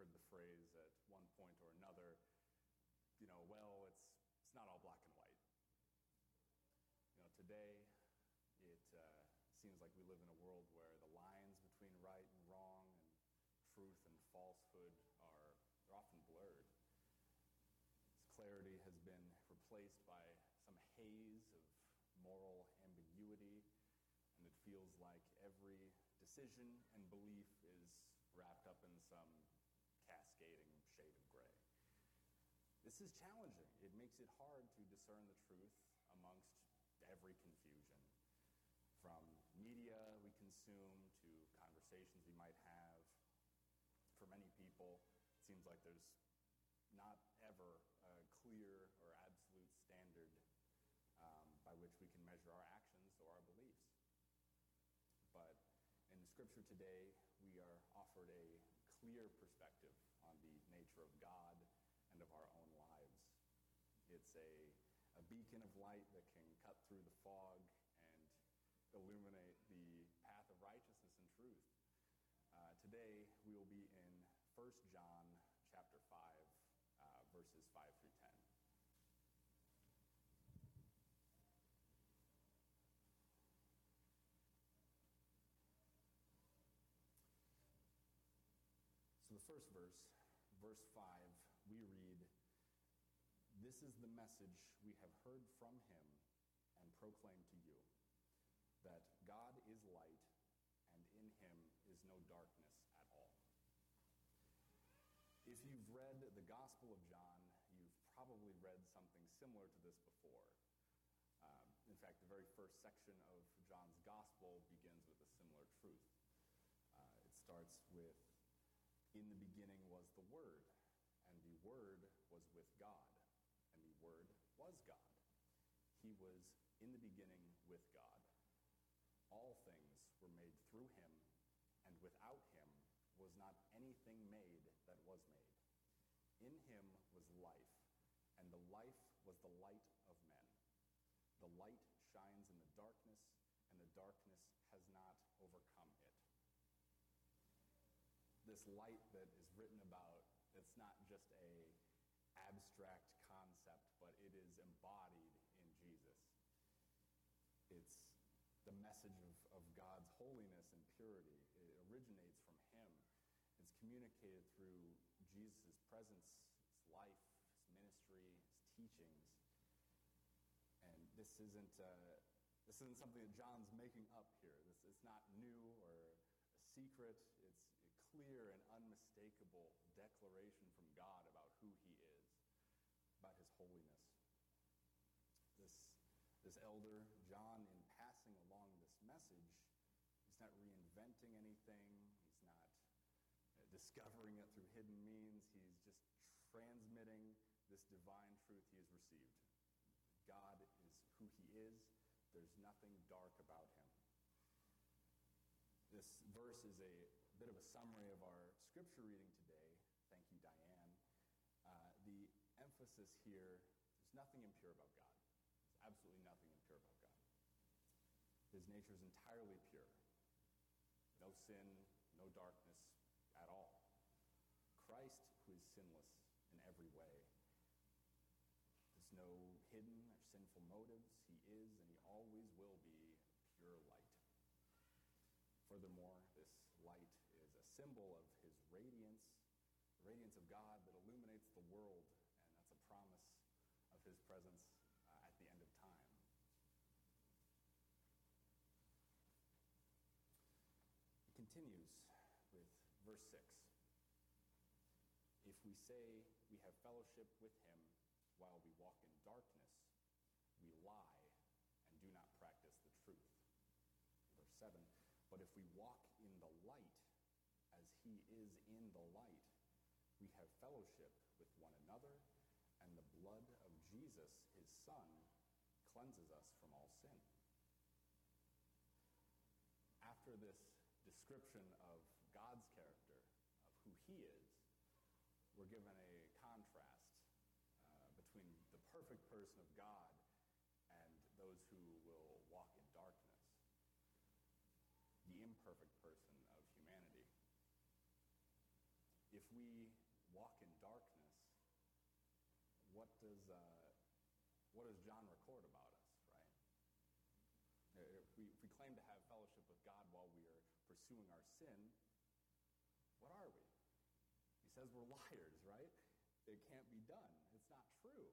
heard the phrase at one point or another, well, it's not all black and white. Today it seems like we live in a world where the lines between right and wrong and truth and falsehood they're often blurred. This clarity has been replaced by some haze of moral ambiguity, and it feels like every decision and belief is wrapped up in some cascading shade of gray. This is challenging. It makes it hard to discern the truth amongst every confusion. From media we consume to conversations we might have. For many people, it seems like there's not ever a clear or absolute standard by which we can measure our actions or our beliefs. But in the scripture today, we are offered a clear perspective on the nature of God and of our own lives. It's a beacon of light that can cut through the fog and illuminate the path of righteousness and truth. Today, we will be in 1 John chapter 5, verses 5 through 10. So the first verse, verse 5, we read, "This is the message we have heard from him and proclaim to you, that God is light, and in him is no darkness at all." If you've read the Gospel of John, you've probably read something similar to this before. In fact, the very first section of John's Gospel begins with a similar truth. It starts with, "In the beginning was the Word, and the Word was with God, and the Word was God. He was in the beginning with God. All things were made through him, and without him was not anything made that was made. In him was life, and the life was the light of men. The light shines in the darkness, and the darkness has not overcome it." This light that is written about, it's not just an abstract concept, but it is embodied in Jesus. It's the message of God's holiness and purity. It originates from him. It's communicated through Jesus' presence, his life, his ministry, his teachings. And this isn't something that John's making up here. It's not new or a secret. It's a clear and unmistakable declaration from God about who he is, about his holiness. This elder, John, in passing along this message, he's not reinventing anything. He's not discovering it through hidden means. He's just transmitting this divine truth he has received. God is who he is. There's nothing dark about him. This verse is a bit of a summary of our scripture reading today. Thank you, Diane. The emphasis here, there's nothing impure about God. There's absolutely nothing impure about God. His nature is entirely pure. No sin, no darkness at all. Christ, who is sinless in every way. There's no hidden or sinful motives. He is and he always will be pure light. Furthermore, this light is a symbol of his radiance, the radiance of God that illuminates the world, and that's a promise of his presence at the end of time. It continues with verse 6. "If we say we have fellowship with him while we walk in darkness, we lie and do not practice the truth." Verse 7. "But if we walk in the light as he is in the light, we have fellowship with one another, and the blood of Jesus, his Son, cleanses us from all sin." After this description of God's character, of who he is, we're given a contrast between the perfect person of God and those who will walk in darkness, the imperfect person of humanity. If if we walk in darkness, what does John record about us, right? If we claim to have fellowship with God while we are pursuing our sin, what are we? He says we're liars, right? It can't be done. It's not true.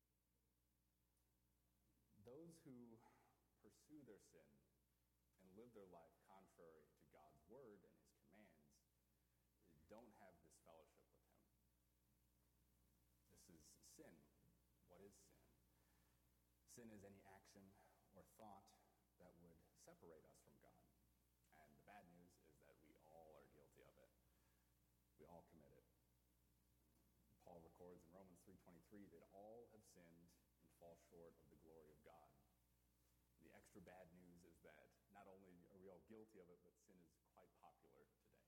Those who pursue their sin and live their life contrary to God's word and his commands don't have this fellowship with him. This is sin. What is sin? Sin is any action or thought that would separate us from God. And the bad news is that we all are guilty of it. We all commit it. Paul records in Romans 3:23 that all have sinned and fall short of the glory of God. And the extra bad news is that not only are we all guilty of it, but sin is quite popular today.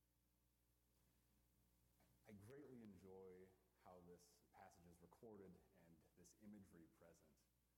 I greatly enjoy how this passage is recorded and this imagery present.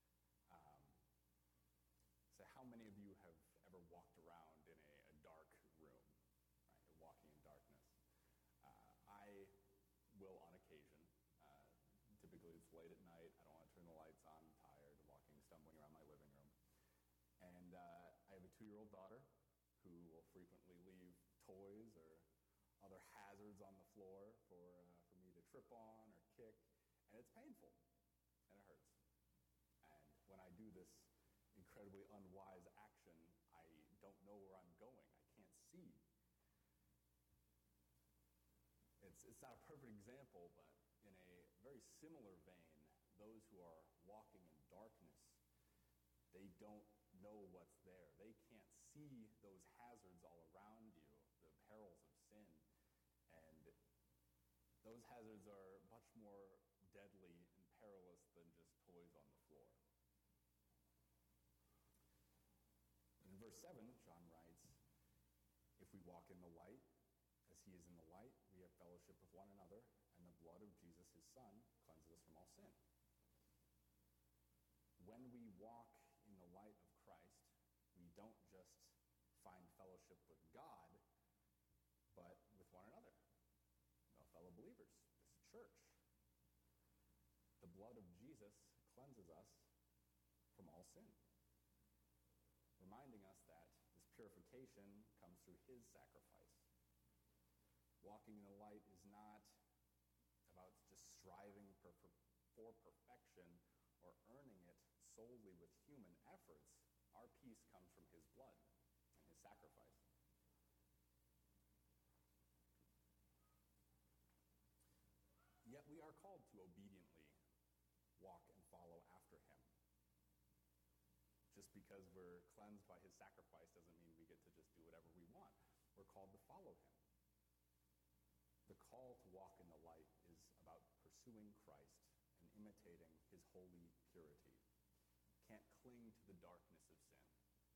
So how many of you have ever walked around in a dark room, right? You're walking in darkness. I will on occasion. Typically it's late at night. I don't want to turn the lights on. I'm tired of walking, stumbling around my living room. And I have a 2-year-old daughter who will frequently leave toys or other hazards on the floor for me to trip on or kick. And it's painful. And it hurts. And when I do this incredibly unwise action, I don't know where I'm going. I can't see. It's not a perfect example, but in a very similar vein, those who are walking in darkness, they don't know what's there. They can't see those hazards all around you, the perils of sin. And those hazards are much more deadly and perilous than just toys on the floor. In verse 7, John writes, if we walk in the light, as he is in the light, we have fellowship with one another, and the blood of Jesus, his Son, cleanses us from all sin. When we walk in the light of Christ, we don't just find fellowship with God, but with one another, fellow believers, this church. The blood of Jesus cleanses us from all sin, reminding us that this purification comes through his sacrifice. Walking in the light is not about just striving for perfection or earning it solely with human efforts. Our peace comes from his blood and his sacrifice. Yet we are called to obediently walk and follow after him. Just because we're cleansed by his sacrifice doesn't mean we get to just do whatever we want. We're called to follow him. The call to walk in the light is about pursuing Christ and imitating his holy purity. Can't cling to the darkness of sin.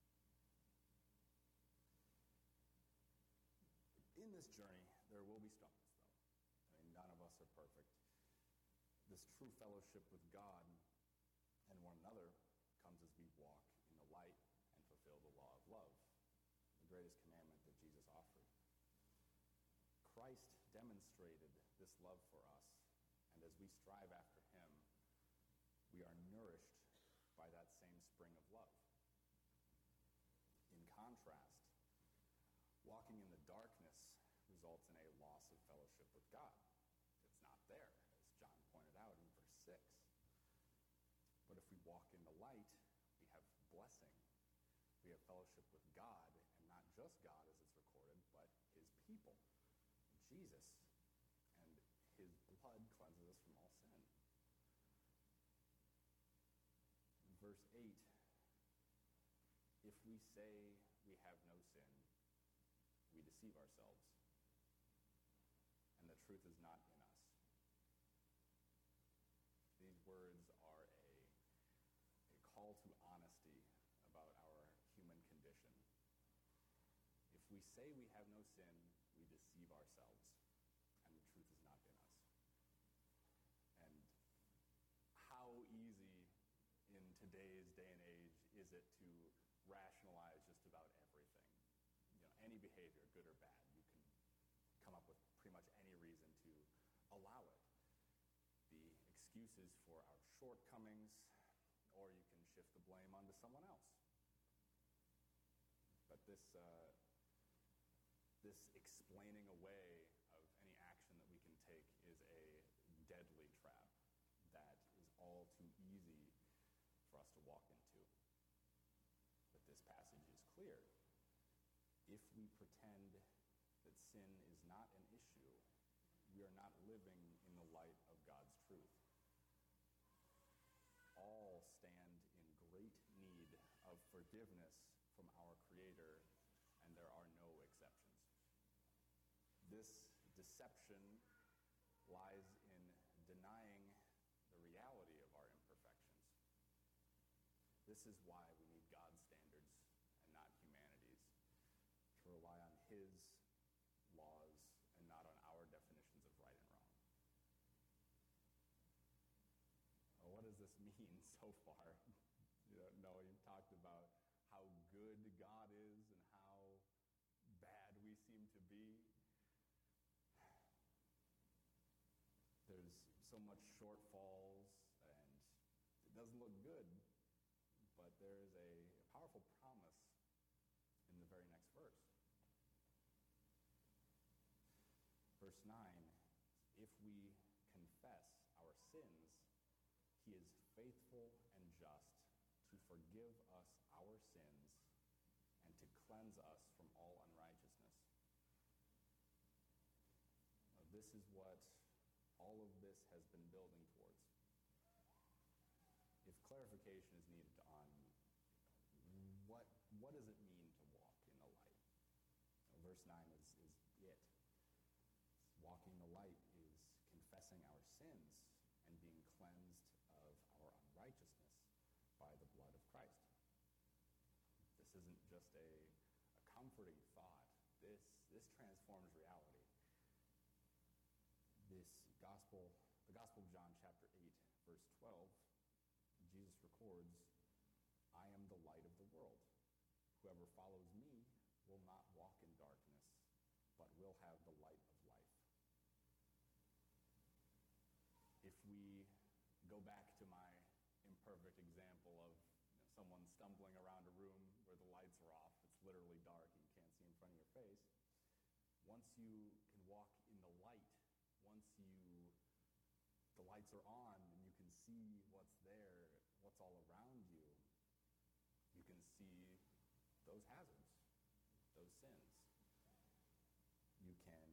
In this journey, there will be stumbles, though. I mean, none of us are perfect. This true fellowship with God and one another comes as we walk in the light and fulfill the law of love, the greatest commandment that Jesus offered. Christ demonstrated this love for us, and as we strive after him, we are nourished by that same spring of love. In contrast, walking in the darkness results in a loss of fellowship with God. It's not there, as John pointed out in verse 6. But if we walk in the light, we have blessing. We have fellowship with God, and not just God as it's recorded, but his people, Jesus. And his blood cleanses us from all sin. In verse 8, if we say we have no sin, we deceive ourselves, and the truth is not in us. These words are a call to honesty about our human condition. If we say we have no sin, we deceive ourselves, and the truth is not in us. And how easy in today's day and age is it to rationalize just about everything? Any behavior, good or bad, you can come up with pretty much any reason allow it. The excuses for our shortcomings, or you can shift the blame onto someone else. But this explaining away of any action that we can take is a deadly trap that is all too easy for us to walk into. But this passage is clear. If we pretend that sin is not an issue, we are not living in the light of God's truth. All stand in great need of forgiveness from our Creator, and there are no exceptions. This deception lies in denying the reality of our imperfections. This is why we need God's standards and not humanity's, to rely on His laws and not on our definitions of right and wrong. Well, what does this mean so far? Noah, you've talked about how good God is and how bad we seem to be. There's so much shortfalls, and it doesn't look good, but there is a powerful promise in the very next verse. Verse 9, if we confess our sins, He is faithful and just to forgive us our sins and to cleanse us from all unrighteousness. Now, this is what all of this has been building towards. If clarification is needed on what does it mean to walk in the light? Verse 9 is it. Walking the light is confessing our sins and being cleansed of our unrighteousness by the blood of Christ. This isn't just a comforting thought. This transforms reality. The Gospel of John, chapter 8, verse 12, Jesus records, I am the light of the world. Whoever follows me will not walk in darkness, but will have the light of life. If we go back to my imperfect example of someone stumbling around a room where the lights are off, it's literally dark, and you can't see in front of your face. Once you can walk in the light, the lights are on and you can see what's there, what's all around you, you can see those hazards, those sins. You can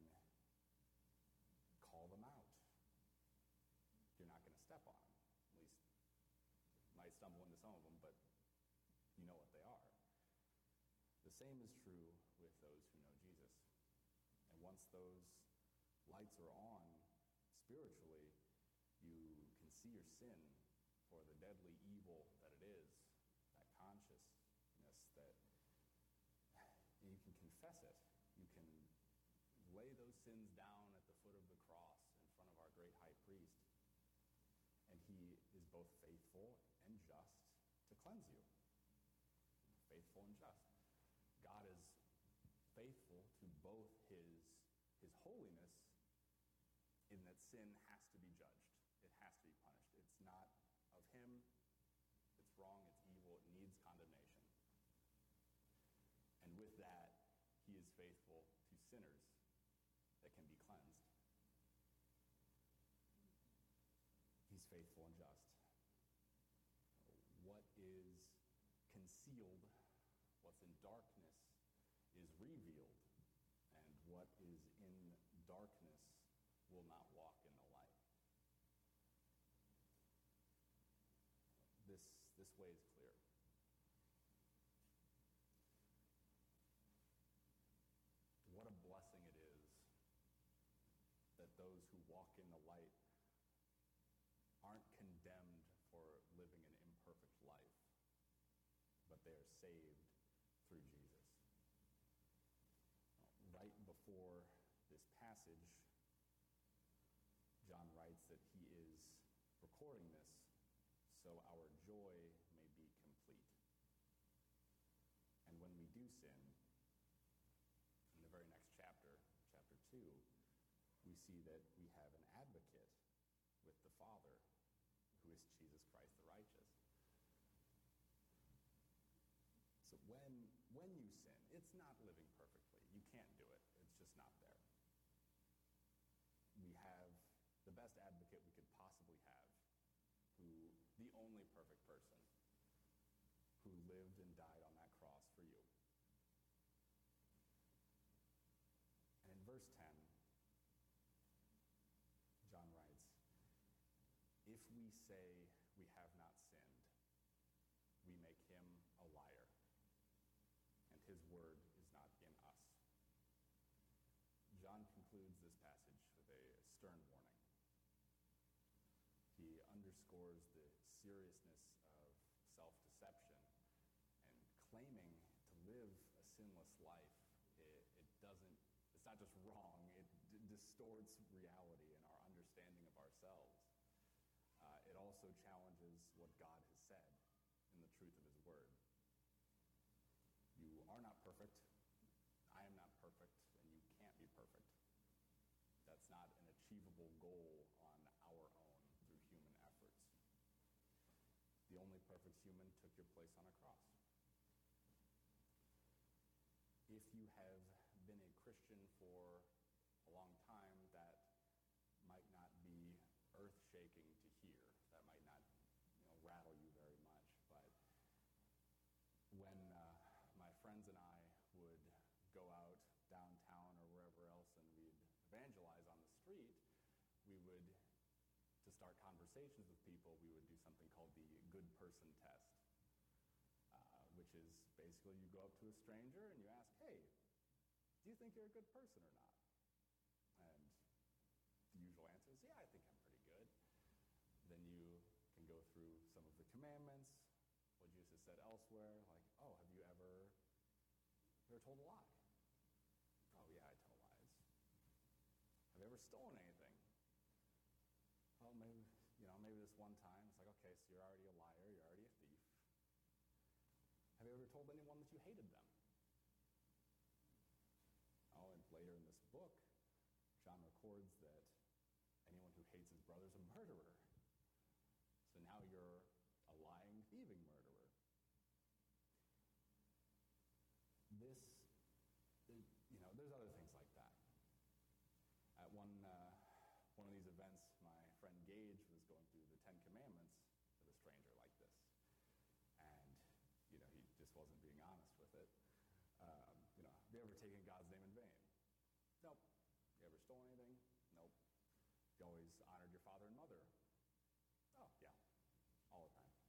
call them out. You're not going to step on them. At least you might stumble into some of them, but you know what they are. The same is true with those who know Jesus. And once those lights are on spiritually, you can see your sin for the deadly evil that it is, that consciousness that you can confess it. You can lay those sins down at the foot of the cross in front of our great high priest. And He is both faithful and just to cleanse you. Faithful and just. God is faithful to both His holiness, in that sin has to be judged. It has to be punished. It's not of Him. It's wrong. It's evil. It needs condemnation. And with that, He is faithful to sinners that can be cleansed. He's faithful and just. What is concealed, what's in darkness, is revealed. And what is in darkness will not walk in the light. This way is clear. What a blessing it is that those who walk in the light aren't condemned for living an imperfect life, but they are saved through Jesus. Right before this passage, John writes that he is recording this so our joy may be complete. And when we do sin, in the very next chapter, chapter 2, we see that we have an advocate Father, who is Jesus Christ the righteous. So when you sin, it's not living perfectly. You can't do it. It's just not there. We have the best advocate we could possibly have, the only perfect person, who lived and died on that cross for you. And in verse 10, John writes, "If we say we have not sinned, we make him a liar, and his word is not in us." John concludes this passage with a stern warning. He underscores the seriousness of self-deception, and claiming to live a sinless life, it's not just wrong, it distorts reality and our understanding of ourselves. It also challenges what God has said in the truth of his word. You are not perfect, I am not perfect, and you can't be perfect. That's not an achievable goal on our own through human efforts. The only perfect human took your place on a cross. If you have been a Christian for a long time, that might not be earth-shaking to hear. That might not, rattle you very much. But when my friends and I would go out downtown or wherever else and we'd evangelize on the street, we would, to start conversations with people, we would do something called the good person test, which is basically you go up to a stranger and you ask, "Hey, do you think you're a good person or not?" And the usual answer is, "Yeah, I think I'm pretty good." Then you can go through some of the commandments, what Jesus said elsewhere, like, "Oh, have you ever told a lie?" "Oh, yeah, I tell lies." "Have you ever stolen anything?" "Well, maybe this one time." It's like, okay, so you're already a liar, you're already a thief. "Have you ever told anyone that you hated them?" Oh, and later in this book, John records that anyone who hates his brother is a murderer. So now you're a lying, thieving murderer. There's other things like that. At one of these events, my friend Gage was going through the Ten Commandments with a stranger like this. And, he just wasn't being honest with it. Have you ever taken God's name in vain? Nope. You ever stolen anything? Nope. You always honored your father and mother? Oh, yeah. All the time.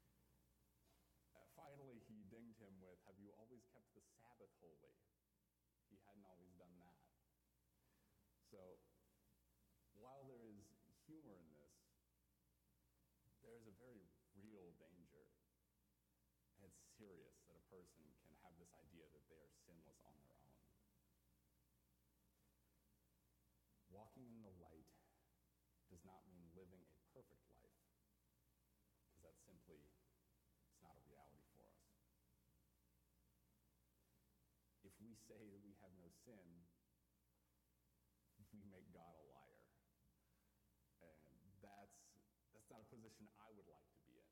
Finally, he dinged him with, "Have you always kept the Sabbath holy?" He hadn't always done that. So, while there is humor in this, there is a very real danger. And it's serious that a person can have this idea that they are sinless on their own. Walking in the light does not mean living a perfect life, because that's simply, it's not a reality for us. If we say that we have no sin, we make God a liar. And that's not a position I would like to be in.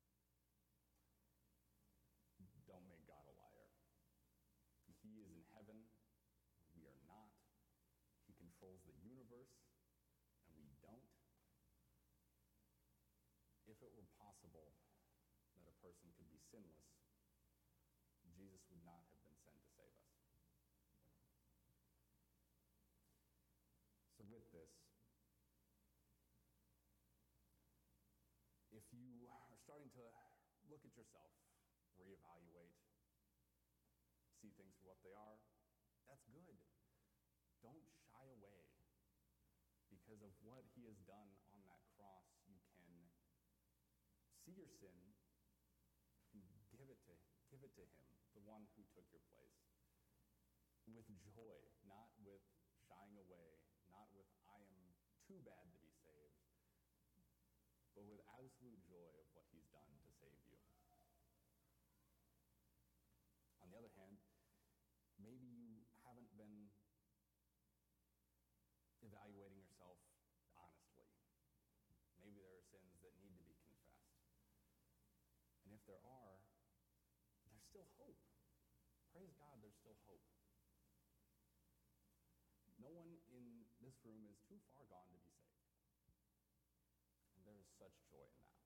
Don't make God a liar. He is in heaven. We are not. He controls the universe, and we don't. If it were possible that a person could be sinless, Jesus would not have been sent to save us. So with this, if you are starting to look at yourself, reevaluate, see things for what they are, that's good. Don't shy away. Because of what he has done on that cross, you can see your sin and give it to him, the one who took your place. With joy, not with shying away, not with I am too bad to be saved, but with absolute joy of what he's done to save you. On the other hand, maybe you haven't been evaluating yourself honestly. Maybe if there are, there's still hope. Praise God, there's still hope. No one in this room is too far gone to be saved. And there is such joy in that.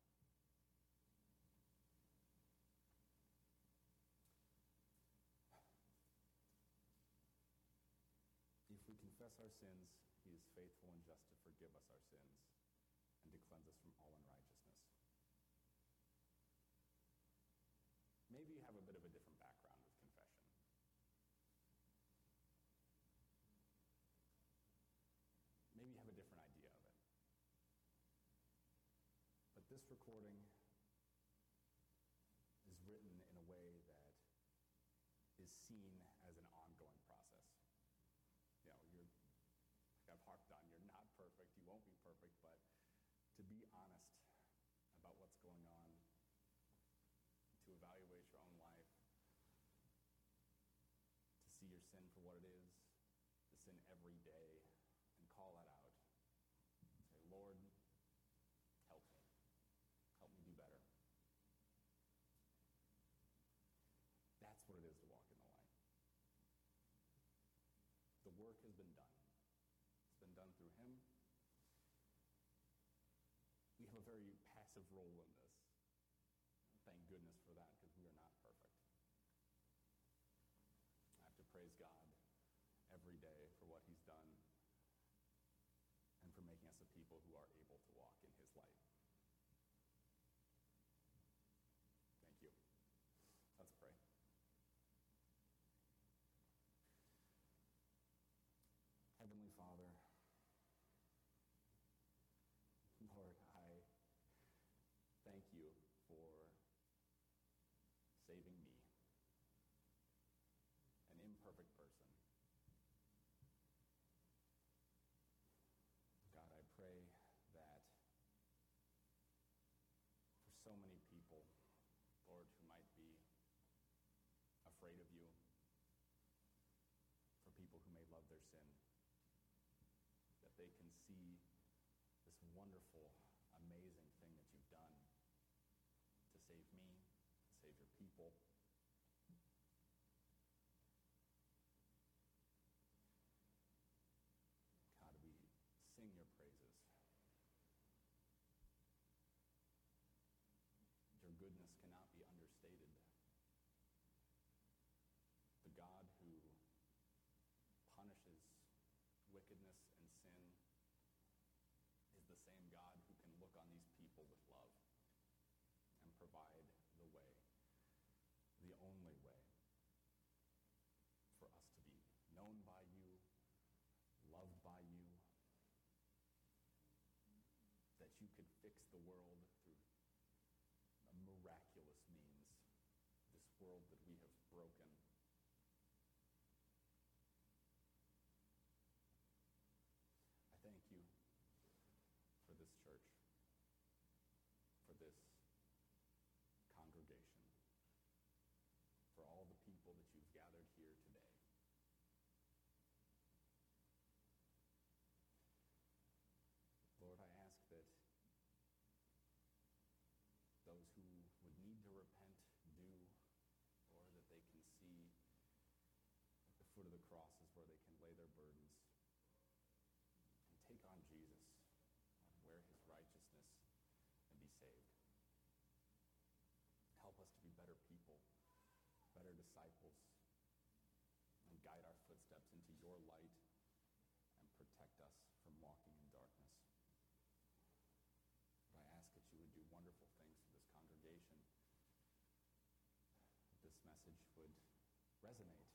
If we confess our sins, he is faithful and just to forgive us our sins and to cleanse us from all unrighteousness. Maybe you have a bit of a different background with confession. Maybe you have a different idea of it. But this recording is written in a way that is seen as an ongoing process. You know, like I've harped on, you're not perfect, you won't be perfect, but to be honest about what's going on, to evaluate your own life, to see your sin for what it is, to sin every day, and call that out. Say, Lord, help me. Help me do better. That's what it is to walk in the light. The work has been done. It's been done through him. We have a very passive role in this. Thank goodness for that, because we are not perfect. I have to praise God every day for what he's done and for making us a people who are able to walk in his light. Thank you. Let's pray. Heavenly Father, Lord, I thank you for saving me, an imperfect person. God, I pray that for so many people, Lord, who might be afraid of you, for people who may love their sin, that they can see this wonderful, amazing thing that you've done to save me, to save your people. God, we sing your praises. Your goodness cannot be understated. The God who punishes wickedness and sin is the same God who can look on these people with love and provide the way, the only way for us to be known by you, loved by you, that you could fix the world through a miraculous means, this world that we have broken. I thank you for this church, for this congregation, for all the people that you've gathered here today. Lord, I ask that those who would need to repent do, or that they can see at the foot of the cross is where they can lay their burdens and take on Jesus, and wear his righteousness, and be saved. Help us to be better people, better disciples, and guide our footsteps into your light and protect us from walking in darkness. But I ask that you would do wonderful things for this congregation, that this message would resonate